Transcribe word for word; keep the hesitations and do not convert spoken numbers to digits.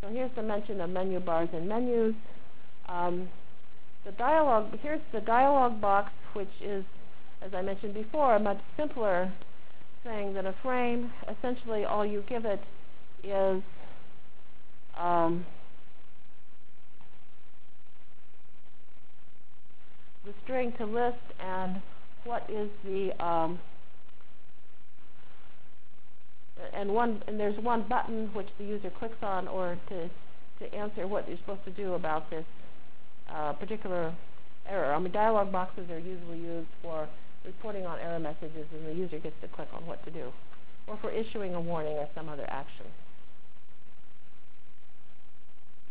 So here's the mention of menu bars and menus. Um, the dialog, here's the dialog box, which is, as I mentioned before, a much simpler thing than a frame. Essentially, all you give it is um, the string to list and what is the um, and one and there's one button which the user clicks on or to to answer what you're supposed to do about this uh, particular error. I mean, dialog boxes are usually used for reporting on error messages, and the user gets to click on what to do, or for issuing a warning or some other action.